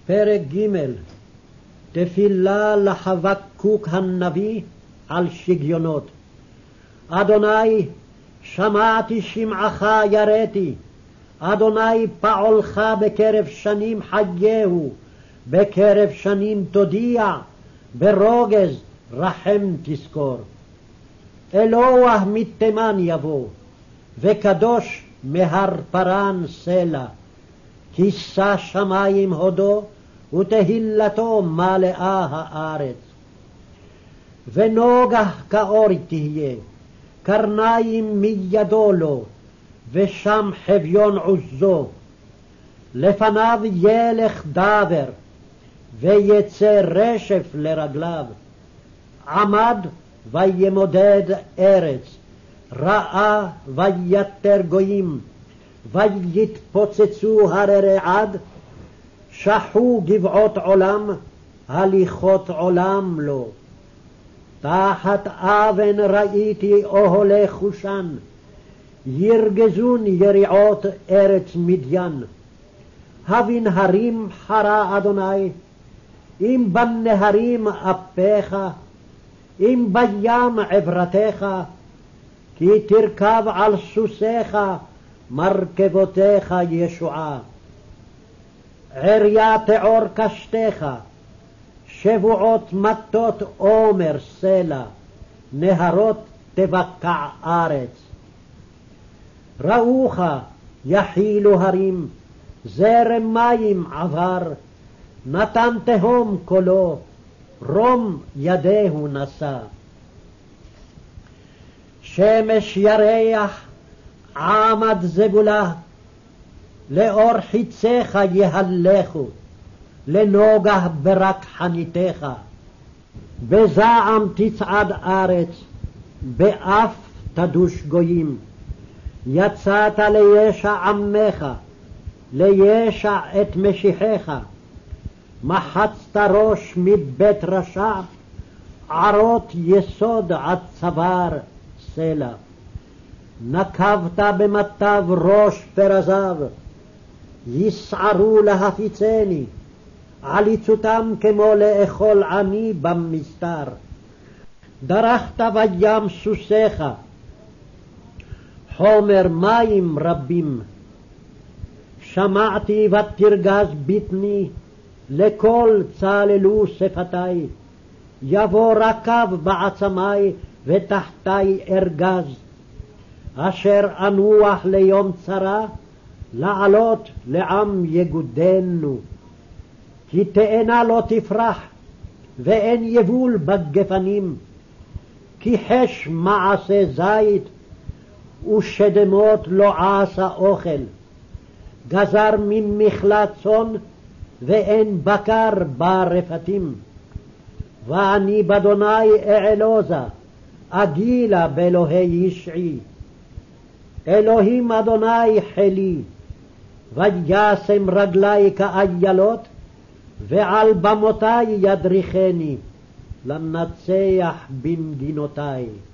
פרק ג' תפילה לחבקוק הנביא על שגיונות. אדוני, שמעתי שמעך יראתי, אדוני פעולך בקרב שנים חייהו, בקרב שנים תודיע, ברוגז רחם תזכור. אלוה מתימן יבוא, וקדוש מהר פרן סלע, כיסה שמים הודו, ותהילתו מלאה הארץ. ונוגח כאור תהיה, קרניים מידו לו, ושם חביון עוזו. לפניו ילך דבר, ויצא רשף לרגליו. עמד וימודד ארץ, ראה ויתר גויים, ויתפוצצו הררי עד, שחו גבעות עולם, הליכות עולם לו. תחת אבן ראיתי אוהלי חושן, ירגזון יריעות ארץ מדיין. הבנהרים חרה אדוני, אם בנהרים אפיך, אם בים עברתך, כי תרכב על סוסיך, מרכבותיך ישועה. עריה תעור קשתך, שבועות מטות עומר סלע, נהרות תבקע ארץ. ראוך יחילו הרים, זרם מים עבר, נתן תהום קולו, רום ידהו נשא. שמש ירח עמד זגולה, לאור חיציך יהלכו, לנוגה ברק חניתך. בזעם תצעד ארץ, באף תדוש גויים. יצאת לישע עמך, לישע את משיחך. מחצת ראש מבית רשע, ערות יסוד עד צוואר סלע. נקבת במטב ראש פרזיו, יסערו להפיצני, עליצותם כמו לאכול עני במסתר. דרכת בים סוסיך, חומר מים רבים. שמעתי ותרגז בטני, לכל צללו שפתי. יבוא רקב בעצמי, ותחתי ארגז. אשר אנוח ליום צרה, לעלות לעם יגודנו. כי תאנה לא תפרח, ואין יבול בגפנים. כי חש מעשה זית, ושדמות לא עשה אוכל. גזר ממכלה צאן, ואין בקר ברפתים. ואני באדוני אעלוזה, אגילה באלוהי ישעי. אלוהים אדוני חלי, וישם רגלי כאיילות, ועל במותי ידריכני, לנצח במדינותי.